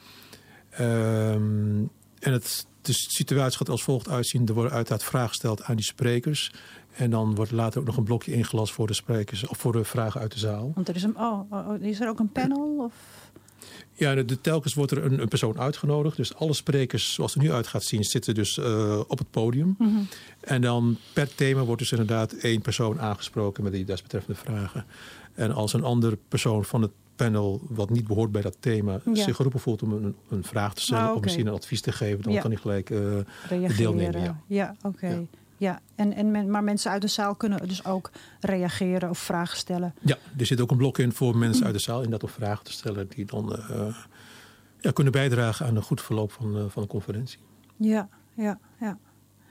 Speaker 12: Um, en het, de situatie gaat als volgt uitzien. Er worden uiteraard vragen gesteld aan die sprekers. En dan wordt later ook nog een blokje ingelast voor de sprekers of voor de vragen uit de zaal.
Speaker 11: Want er is, een, oh, oh, is er ook een panel? Of?
Speaker 12: Ja, de, de, telkens wordt er een, een persoon uitgenodigd. Dus alle sprekers, zoals het nu uit gaat zien, zitten dus uh, op het podium. Mm-hmm. En dan per thema wordt dus inderdaad één persoon aangesproken met die desbetreffende vragen. En als een andere persoon van het panel, wat niet behoort bij dat thema, ja. zich geroepen voelt om een, een vraag te stellen, ah, okay. of misschien een advies te geven, dan ja. kan hij gelijk uh, deelnemen. Ja,
Speaker 11: ja oké. Okay. ja. En, en men, maar mensen uit de zaal kunnen dus ook reageren of vragen stellen.
Speaker 12: Ja, er zit ook een blok in voor mensen uit de zaal inderdaad om vragen te stellen die dan uh, ja, kunnen bijdragen aan een goed verloop van, uh, van de conferentie.
Speaker 11: Ja, ja, ja.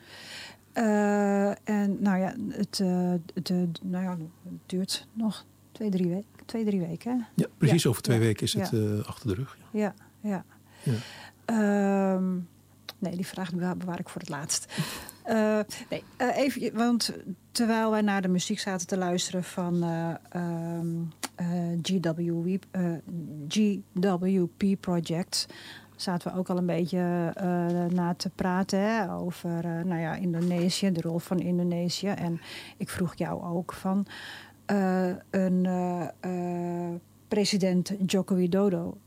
Speaker 11: Uh, en nou ja, het, uh, het, uh, nou ja, het duurt nog twee, drie weken. Twee, drie weken, hè?
Speaker 12: Ja, precies
Speaker 11: ja,
Speaker 12: over twee
Speaker 11: ja,
Speaker 12: weken is
Speaker 11: ja.
Speaker 12: het uh, achter de rug.
Speaker 11: Ja, ja. ja.
Speaker 12: ja.
Speaker 11: Um, nee, die vraag bewaar ik voor het laatst. Uh, nee, uh, even, want terwijl wij naar de muziek zaten te luisteren van uh, um, uh, G W, uh, G W P Project, zaten we ook al een beetje uh, na te praten hè, over uh, nou ja, Indonesië, de rol van Indonesië. En ik vroeg jou ook van uh, een uh, uh, president Joko Widodo.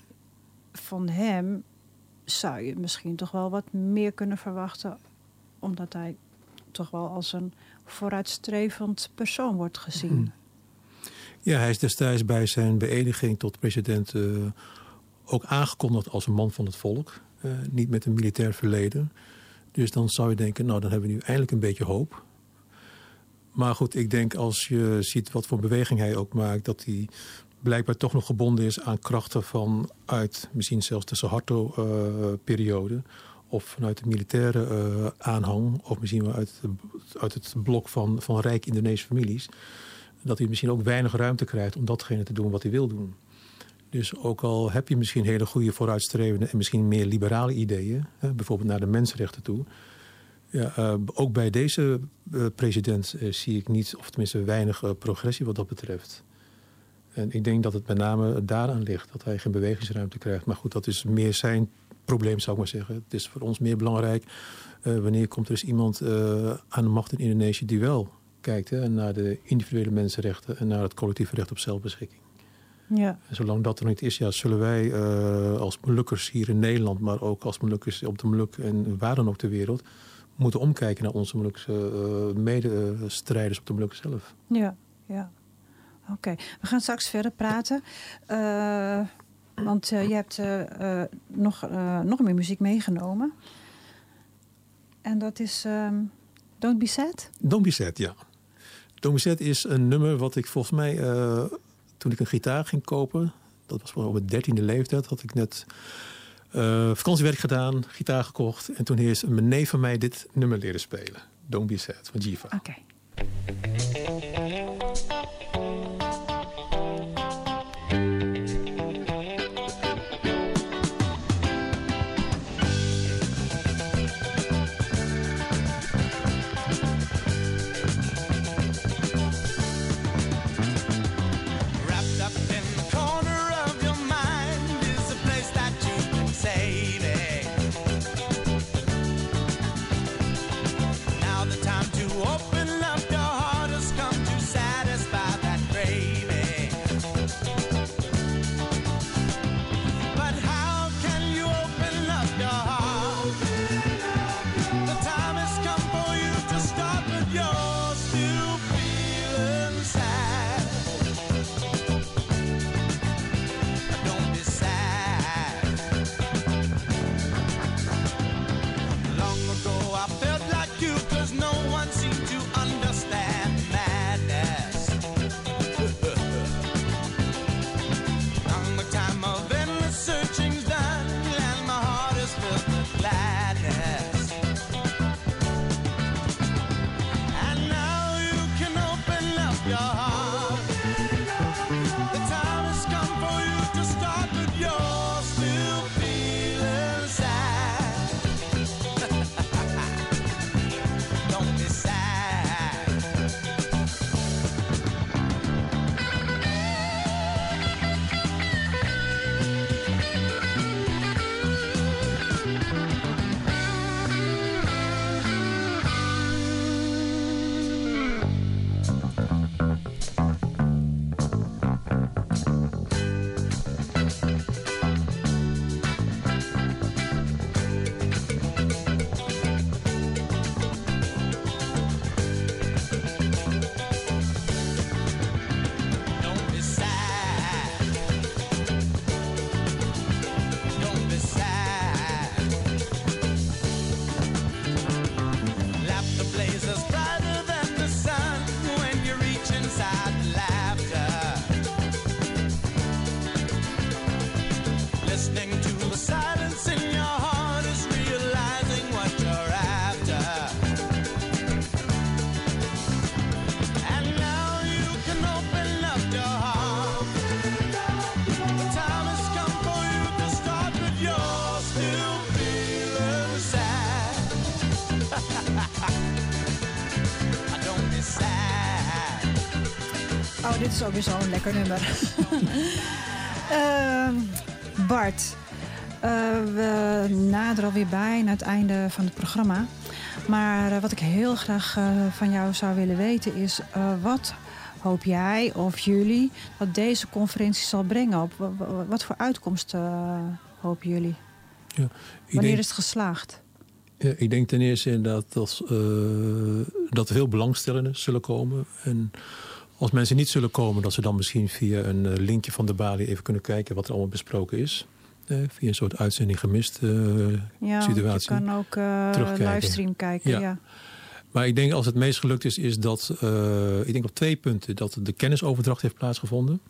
Speaker 11: Van hem zou je misschien toch wel wat meer kunnen verwachten, omdat hij toch wel als een vooruitstrevend persoon wordt gezien.
Speaker 12: Hmm. Ja, hij is destijds bij zijn beëdiging tot president uh, ook aangekondigd als een man van het volk. Uh, niet met een militair verleden. Dus dan zou je denken, nou dan hebben we nu eindelijk een beetje hoop. Maar goed, ik denk als je ziet wat voor beweging hij ook maakt, dat hij blijkbaar toch nog gebonden is aan krachten vanuit misschien zelfs de Suharto-periode. Uh, of vanuit de militaire uh, aanhang. Of misschien wel uit, uit het blok van, van rijke Indonesische families. Dat hij misschien ook weinig ruimte krijgt om datgene te doen wat hij wil doen. Dus ook al heb je misschien hele goede vooruitstrevende en misschien meer liberale ideeën. Hè, bijvoorbeeld naar de mensenrechten toe. Ja, uh, ook bij deze uh, president uh, zie ik niet, of tenminste weinig uh, progressie wat dat betreft. En ik denk dat het met name daaraan ligt. Dat hij geen bewegingsruimte krijgt. Maar goed, dat is meer zijn probleem, zou ik maar zeggen. Het is voor ons meer belangrijk. Uh, wanneer komt er eens iemand uh, aan de macht in Indonesië die wel kijkt hè, naar de individuele mensenrechten en naar het collectieve recht op zelfbeschikking.
Speaker 11: Ja.
Speaker 12: En zolang dat er niet is, ja, zullen wij uh, als Molukkers hier in Nederland, maar ook als Molukkers op de Moluk en waar dan ook ter wereld, moeten omkijken naar onze Molukse uh, medestrijders op de Moluk zelf.
Speaker 11: Ja, ja. Oké, okay. We gaan straks verder praten. Uh, want uh, je hebt uh, uh, nog, uh, nog meer muziek meegenomen. En dat is um, Don't Be Sad?
Speaker 12: Don't Be Sad, ja. Don't Be Sad is een nummer wat ik volgens mij, uh, toen ik een gitaar ging kopen, dat was op mijn dertiende leeftijd, had ik net uh, vakantiewerk gedaan, gitaar gekocht. En toen heeft mijn neef van mij dit nummer leren spelen. Don't Be Sad, van Jiva.
Speaker 11: Oké. Okay.
Speaker 5: Now the time to open up your heart
Speaker 11: Oh, dit is ook weer zo'n lekker nummer. uh, Bart, uh, we naderen alweer bijna het einde van het programma. Maar uh, wat ik heel graag uh, van jou zou willen weten is... Uh, wat hoop jij of jullie dat deze conferentie zal brengen? Op, wat voor uitkomsten uh, hopen jullie? Ja, Wanneer denk, is het geslaagd?
Speaker 12: Ja, ik denk ten eerste dat, dat, uh, dat er veel belangstellenden zullen komen. En als mensen niet zullen komen, dat ze dan misschien via een linkje van de balie even kunnen kijken wat er allemaal besproken is. Eh, via een soort uitzending gemist uh,
Speaker 11: ja,
Speaker 12: situatie.
Speaker 11: Je kan ook uh, livestream kijken. Ja. Ja.
Speaker 12: Maar ik denk als het meest gelukt is, is dat uh, ik denk op twee punten dat de kennisoverdracht heeft plaatsgevonden.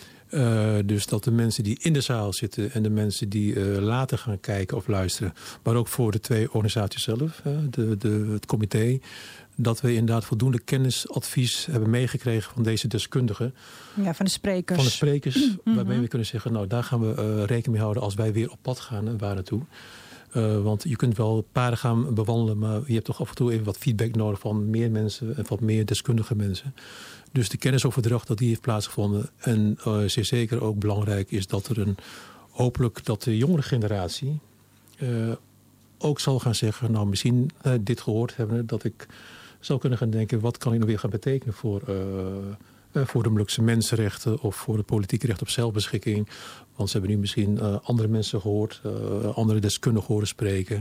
Speaker 12: Uh, dus dat de mensen die in de zaal zitten en de mensen die uh, later gaan kijken of luisteren, maar ook voor de twee organisaties zelf, uh, de, de, het comité, dat we inderdaad voldoende kennisadvies hebben meegekregen van deze deskundigen.
Speaker 11: Ja, van de sprekers.
Speaker 12: Van de sprekers,
Speaker 11: mm-hmm.
Speaker 12: waarmee we kunnen zeggen, nou daar gaan we uh, rekening mee houden als wij weer op pad gaan en waar naartoe. Uh, want je kunt wel paden gaan bewandelen, maar je hebt toch af en toe even wat feedback nodig van meer mensen en van meer deskundige mensen. Dus de kennisoverdracht dat die heeft plaatsgevonden. En uh, zeer zeker ook belangrijk is dat er een, hopelijk dat de jongere generatie uh, ook zal gaan zeggen, nou misschien uh, dit gehoord hebben, dat ik zou kunnen gaan denken, wat kan ik nou weer gaan betekenen voor, uh, uh, voor de Molukse mensenrechten of voor het politieke recht op zelfbeschikking. Want ze hebben nu misschien uh, andere mensen gehoord, uh, andere deskundigen horen spreken.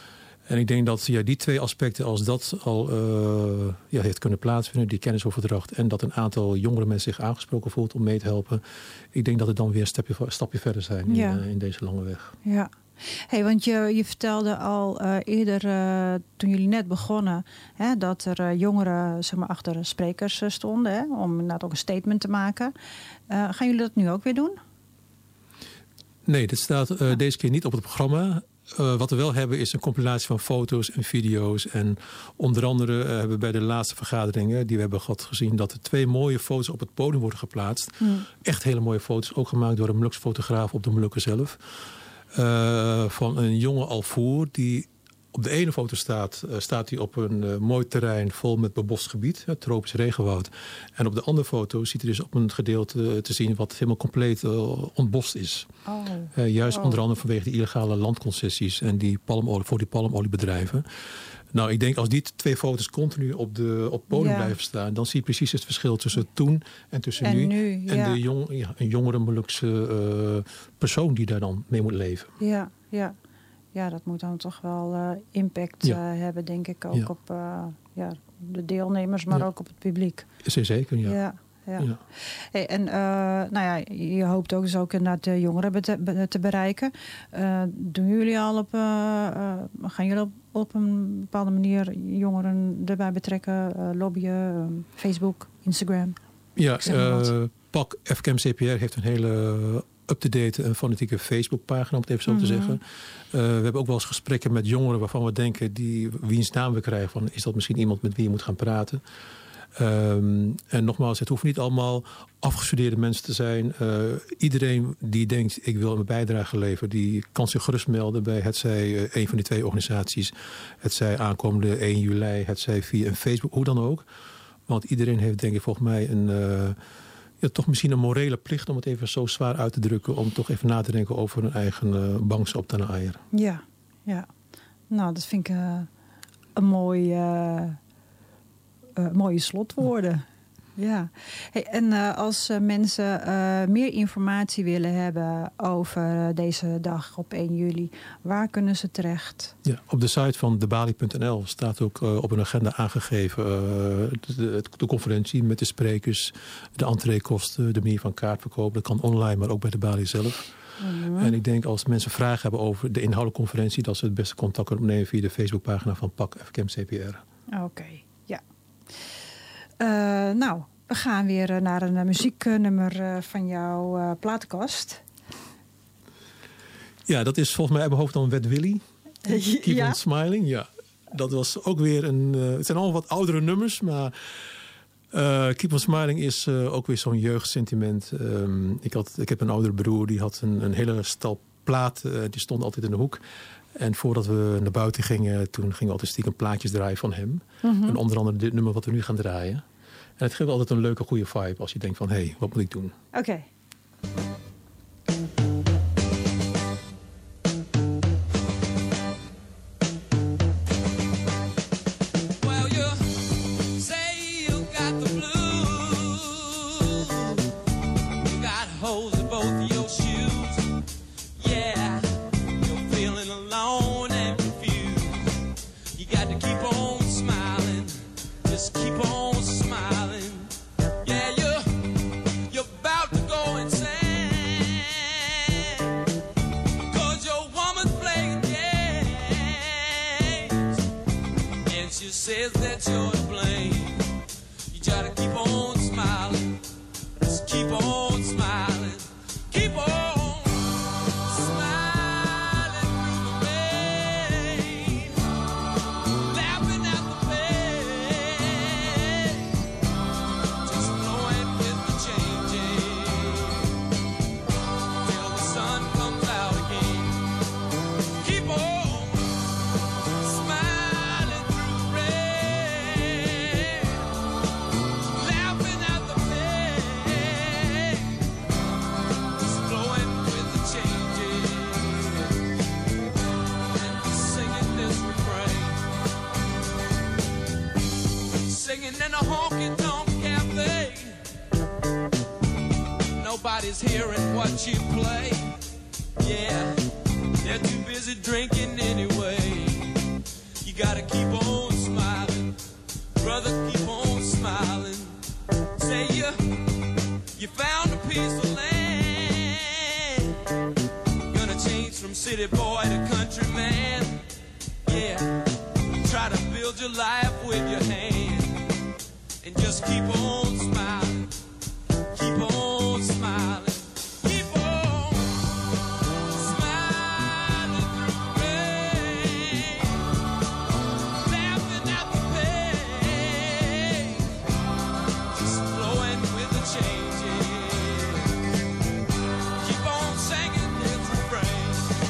Speaker 12: En ik denk dat ja, die twee aspecten, als dat al uh, ja, heeft kunnen plaatsvinden, die kennisoverdracht, en dat een aantal jongere mensen zich aangesproken voelt om mee te helpen, ik denk dat het dan weer een stapje, stapje verder zijn ja. in, uh, in deze lange weg.
Speaker 11: Ja. Hey, want je, je vertelde al uh, eerder, uh, toen jullie net begonnen, hè, dat er uh, jongeren zeg maar, achter de sprekers uh, stonden, hè, om inderdaad ook een statement te maken. Uh, gaan jullie dat nu ook weer doen?
Speaker 12: Nee, dit staat uh, ja. deze keer niet op het programma. Uh, wat we wel hebben is een compilatie van foto's en video's. En onder andere uh, hebben we bij de laatste vergaderingen die we hebben gehad gezien, dat er twee mooie foto's op het podium worden geplaatst. Hmm. Echt hele mooie foto's, ook gemaakt door een Molukse fotograaf op de Molukken zelf. Uh, van een jonge alvoer die op de ene foto staat, uh, staat hij op een uh, mooi terrein vol met bebost gebied, uh, tropisch regenwoud. En op de andere foto ziet hij dus op een gedeelte uh, te zien wat helemaal compleet uh, ontbost is.
Speaker 11: Oh.
Speaker 12: Uh, juist
Speaker 11: oh.
Speaker 12: onder andere vanwege de illegale landconcessies en die palmolie, voor die palmoliebedrijven. Nou, ik denk als die twee foto's continu op, de, op het podium ja. blijven staan, dan zie je precies het verschil tussen toen en tussen
Speaker 11: en
Speaker 12: nu.
Speaker 11: nu
Speaker 12: en
Speaker 11: ja.
Speaker 12: de jong, ja, een jongere Molukse uh, persoon die daar dan mee moet leven.
Speaker 11: Ja, ja. Ja, dat moet dan toch wel uh, impact ja. uh, hebben, denk ik, ook ja. op uh, ja, de deelnemers, maar ja. ook op het publiek.
Speaker 12: Zeer zeker, ja.
Speaker 11: ja. Ja.
Speaker 12: Ja.
Speaker 11: Hey, en uh, nou ja, je hoopt ook dus ook inderdaad de jongeren te, te bereiken. Uh, doen jullie al op, uh, uh, gaan jullie op, op een bepaalde manier jongeren erbij betrekken, uh, lobbyen, uh, Facebook, Instagram?
Speaker 12: Ja, uh, P A C F K M C P R heeft een hele up-to-date en fanatieke Facebookpagina, om het even zo mm-hmm. te zeggen. Uh, we hebben ook wel eens gesprekken met jongeren waarvan we denken, die, wiens naam we krijgen, van, is dat misschien iemand met wie je moet gaan praten? Um, en nogmaals, het hoeft niet allemaal afgestudeerde mensen te zijn. Uh, iedereen die denkt, ik wil mijn bijdrage leveren, die kan zich gerust melden bij hetzij uh, een van die twee organisaties. Hetzij aankomende één juli, hetzij via een Facebook, hoe dan ook. Want iedereen heeft, denk ik, volgens mij een, uh, ja, toch misschien een morele plicht, om het even zo zwaar uit te drukken, om toch even na te denken over hun eigen uh, banks op de eier.
Speaker 11: Ja, ja. Nou, dat vind ik uh, een mooi... Uh... Uh, mooie slotwoorden. Ja. Hey, en uh, als uh, mensen uh, meer informatie willen hebben over uh, deze dag op één juli, waar kunnen ze terecht?
Speaker 12: Ja, op de site van de balie punt n l staat ook uh, op een agenda aangegeven uh, de, de, de conferentie met de sprekers, de entreekosten, de manier van kaartverkoop. Dat kan online, maar ook bij de balie zelf. Mm-hmm. En ik denk als mensen vragen hebben over de inhoudelijke conferentie, dat ze het beste contact kunnen opnemen via de Facebookpagina van P A C F K M C P R.
Speaker 11: Oké, okay, ja. Uh, nou, we gaan weer naar een muzieknummer uh, van jouw uh, platenkast.
Speaker 12: Ja, dat is volgens mij uit mijn hoofd dan Wet Willy. Keep
Speaker 11: ja?
Speaker 12: on Smiling, ja. Dat was ook weer een... Uh, het zijn allemaal wat oudere nummers, maar... Uh, Keep on Smiling is uh, ook weer zo'n jeugdsentiment. Um, ik, had, ik heb een oudere broer, die had een, een hele stal plaat. Uh, die stond altijd in de hoek. En voordat we naar buiten gingen, toen gingen we altijd stiekem plaatjes draaien van hem. Mm-hmm. En onder andere dit nummer wat we nu gaan draaien. En het geeft altijd een leuke, goede vibe als je denkt van, hé, hey, wat moet ik doen?
Speaker 11: Oké. Okay.
Speaker 13: Says that you're to blame. You gotta keep on smiling. Just keep on smiling. Keep on smiling through the rain. Laughing at the pain. Just flowing with the changing. Till the sun comes out again. Keep on. In a honky-tonk cafe, nobody's hearing what you play. Yeah, they're too busy drinking anyway. You gotta keep on smiling, brother, keep on smiling. Say you, you found a piece of land. Gonna change from city boy to country man. Yeah, try to build your life with your hands. And just keep on smiling, keep on smiling, keep on smiling through the rain, laughing at the pain, just flowing with the changes. Keep on singing this refrain.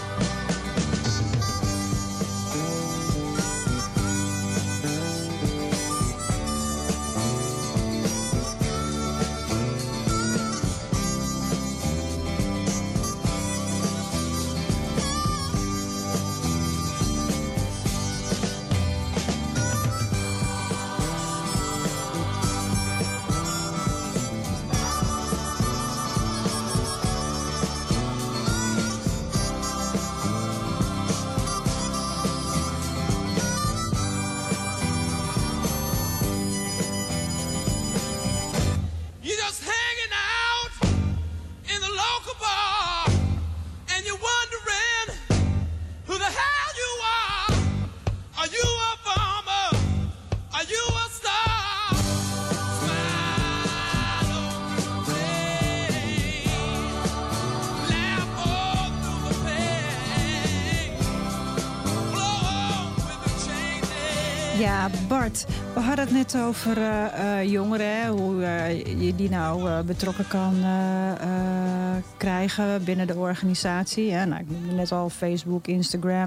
Speaker 11: Ja, Bart, we hadden het net over uh, uh, jongeren, hè, hoe uh, je die nou uh, betrokken kan uh, uh, krijgen binnen de organisatie. Hè. Nou, ik noemde net al Facebook, Instagram.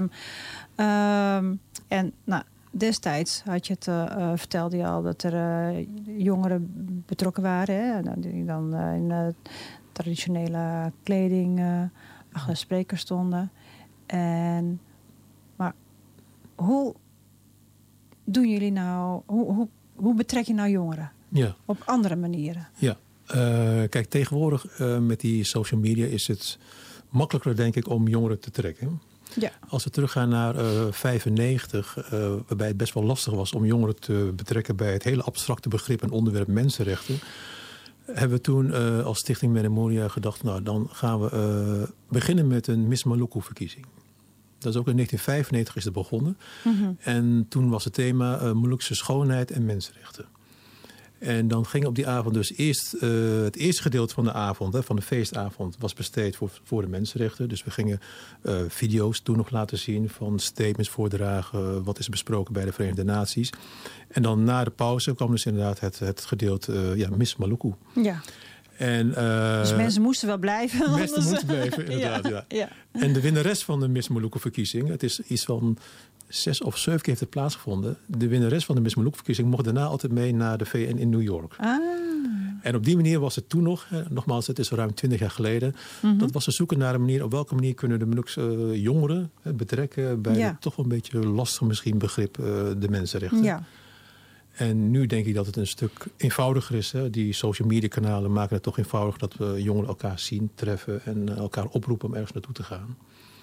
Speaker 11: Um, en nou, destijds had je het, uh, uh, vertelde je al dat er uh, jongeren betrokken waren. Hè, die dan uh, in uh, traditionele kleding uh, achter de spreker stonden. En, maar hoe doen jullie nou, hoe, hoe, hoe betrek je nou jongeren?
Speaker 12: Ja.
Speaker 11: Op andere manieren?
Speaker 12: Ja, uh, kijk, tegenwoordig uh, met die social media is het makkelijker, denk ik, om jongeren te trekken.
Speaker 11: Ja.
Speaker 12: Als we teruggaan naar uh, vijfennegentig, uh, waarbij het best wel lastig was om jongeren te betrekken bij het hele abstracte begrip en onderwerp mensenrechten, hebben we toen uh, als Stichting Memoria gedacht, nou dan gaan we uh, beginnen met een Miss Maluku-verkiezing. Dat is ook in negentien vijfennegentig is het begonnen. Mm-hmm. En toen was het thema uh, Molukse schoonheid en mensenrechten. En dan ging op die avond dus eerst uh, het eerste gedeelte van de avond, hè, van de feestavond, was besteed voor, voor de mensenrechten. Dus we gingen uh, video's toen nog laten zien van statements voordragen, wat is besproken bij de Verenigde Naties. En dan na de pauze kwam dus inderdaad het, het gedeelte uh, ja, Miss Maluku.
Speaker 11: Ja.
Speaker 12: En, uh,
Speaker 11: dus mensen moesten wel blijven.
Speaker 12: Mensen moesten blijven, inderdaad. ja. Ja. Ja. En de winnares van de Miss Moloko-verkiezing, het is iets van zes of zeven keer heeft het plaatsgevonden. De winnares van de Miss Moloko-verkiezing mocht daarna altijd mee naar de V N in New York.
Speaker 11: Ah.
Speaker 12: En op die manier was het toen nog, hè, nogmaals, het is ruim twintig jaar geleden, mm-hmm. dat was te zoeken naar een manier, op welke manier kunnen de Molukse uh, jongeren hè, betrekken bij ja. het toch wel een beetje lastig misschien begrip uh, de mensenrechten.
Speaker 11: Ja.
Speaker 12: En nu denk ik dat het een stuk eenvoudiger is. Hè. Die social media kanalen maken het toch eenvoudig dat we jongeren elkaar zien, treffen en elkaar oproepen om ergens naartoe te gaan.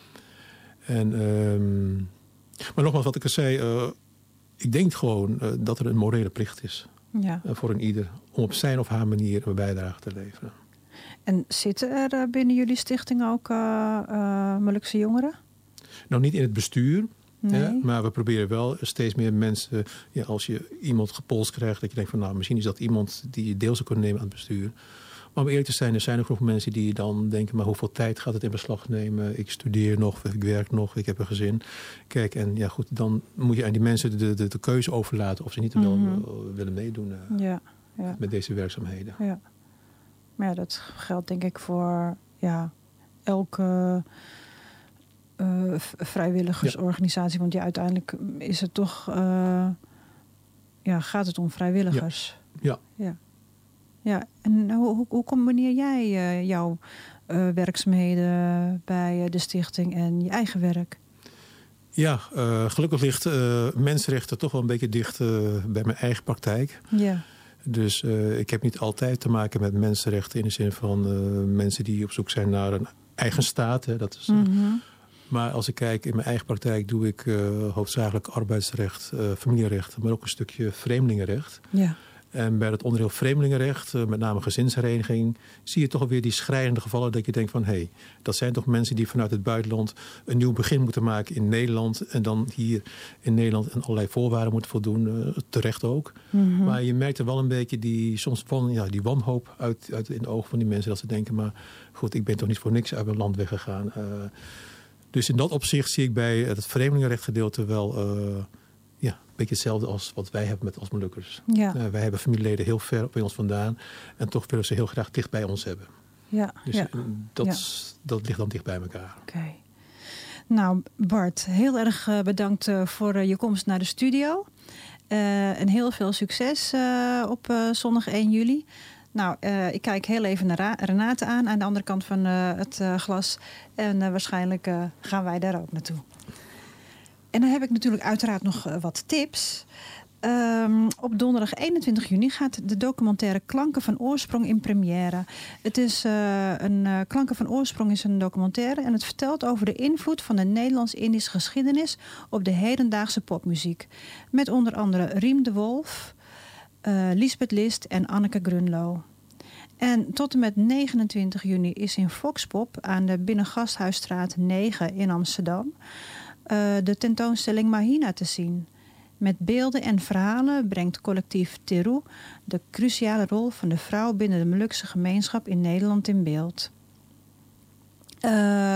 Speaker 12: En, um, maar nogmaals, wat ik al zei, uh, ik denk gewoon uh, dat er een morele plicht is.
Speaker 11: Ja.
Speaker 12: Uh, voor een ieder om op zijn of haar manier een bijdrage te leveren.
Speaker 11: En zitten er uh, binnen jullie stichting ook uh, uh, Molukse jongeren?
Speaker 12: Nou, niet in het bestuur.
Speaker 11: Nee.
Speaker 12: Ja, maar we proberen wel steeds meer mensen, ja, als je iemand gepolst krijgt, dat je denkt van nou, misschien is dat iemand die je deel zou kunnen nemen aan het bestuur. Maar om eerlijk te zijn, er zijn ook nog mensen die dan denken, maar hoeveel tijd gaat het in beslag nemen? Ik studeer nog, ik werk nog, ik heb een gezin. Kijk, en ja goed, dan moet je aan die mensen de, de, de keuze overlaten of ze niet mm-hmm. wel uh, willen meedoen uh,
Speaker 11: ja, ja.
Speaker 12: met deze werkzaamheden.
Speaker 11: Ja. Maar ja, dat geldt denk ik voor ja, elke uh, vrijwilligersorganisatie. Ja. Want ja, uiteindelijk is het toch, uh, ja, gaat het om vrijwilligers.
Speaker 12: Ja.
Speaker 11: ja. ja. Ja, en hoe, hoe, hoe combineer jij uh, jouw uh, werkzaamheden bij uh, de stichting en je eigen werk?
Speaker 12: Ja, uh, gelukkig ligt uh, mensenrechten toch wel een beetje dicht uh, bij mijn eigen praktijk.
Speaker 11: Ja.
Speaker 12: Dus uh, ik heb niet altijd te maken met mensenrechten in de zin van uh, mensen die op zoek zijn naar een eigen staat. Hè, dat is, uh,
Speaker 11: mm-hmm.
Speaker 12: Maar als ik kijk in mijn eigen praktijk doe ik uh, hoofdzakelijk arbeidsrecht, uh, familierecht, maar ook een stukje vreemdelingenrecht.
Speaker 11: Ja.
Speaker 12: En bij het onderdeel vreemdelingenrecht, met name gezinshereniging, zie je toch alweer die schrijnende gevallen dat je denkt van hé, hey, dat zijn toch mensen die vanuit het buitenland een nieuw begin moeten maken in Nederland en dan hier in Nederland aan allerlei voorwaarden moeten voldoen, uh, terecht ook.
Speaker 11: Mm-hmm.
Speaker 12: Maar je merkt er wel een beetje die, soms van, ja, die wanhoop uit, uit in de ogen van die mensen dat ze denken, maar goed, ik ben toch niet voor niks uit mijn land weggegaan. Uh, dus in dat opzicht zie ik bij het vreemdelingenrecht gedeelte wel uh, ja, een beetje hetzelfde als wat wij hebben met als Molukkers.
Speaker 11: Ja.
Speaker 12: Uh, wij hebben familieleden heel ver bij ons vandaan. En toch willen ze heel graag dicht bij ons hebben.
Speaker 11: Ja,
Speaker 12: dus
Speaker 11: ja.
Speaker 12: Dat,
Speaker 11: ja.
Speaker 12: dat ligt dan dicht bij elkaar.
Speaker 11: Oké. Okay. Nou Bart, heel erg uh, bedankt uh, voor uh, je komst naar de studio. Uh, en heel veel succes uh, op uh, zondag één juli. Nou, uh, ik kijk heel even naar Ra- Renate aan, aan de andere kant van uh, het uh, glas. En uh, waarschijnlijk uh, gaan wij daar ook naartoe. En dan heb ik natuurlijk uiteraard nog uh, wat tips. Um, op donderdag eenentwintig juni gaat de documentaire Klanken van Oorsprong in première. Het is uh, een uh, Klanken van Oorsprong is een documentaire en het vertelt over de invloed van de Nederlands-Indische geschiedenis op de hedendaagse popmuziek. Met onder andere Riem de Wolf, uh, Lisbeth List en Anneke Grunlo. En tot en met negenentwintig juni is in Foxpop aan de Binnengasthuisstraat negen in Amsterdam uh, de tentoonstelling Mahina te zien. Met beelden en verhalen brengt collectief Teru de cruciale rol van de vrouw binnen de Molukse gemeenschap in Nederland in beeld. Uh,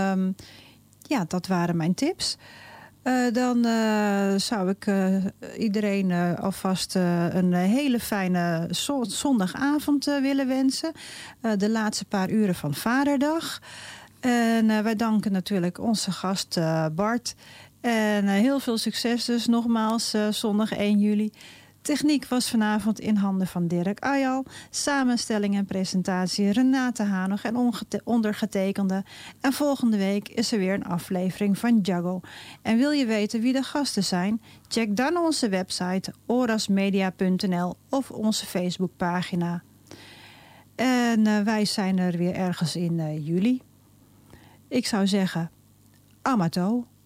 Speaker 11: ja, dat waren mijn tips. Uh, dan uh, zou ik uh, iedereen uh, alvast uh, een hele fijne zo- zondagavond uh, willen wensen. Uh, de laatste paar uren van Vaderdag. En uh, wij danken natuurlijk onze gast uh, Bart. En uh, heel veel succes dus nogmaals uh, zondag één juli. Techniek was vanavond in handen van Dirk Ayal. Samenstelling en presentatie Renate Hanog en ongete- ondergetekende. En volgende week is er weer een aflevering van Jago. En wil je weten wie de gasten zijn? Check dan onze website orasmedia punt n l of onze Facebookpagina. En uh, wij zijn er weer ergens in uh, juli. Ik zou zeggen, amato.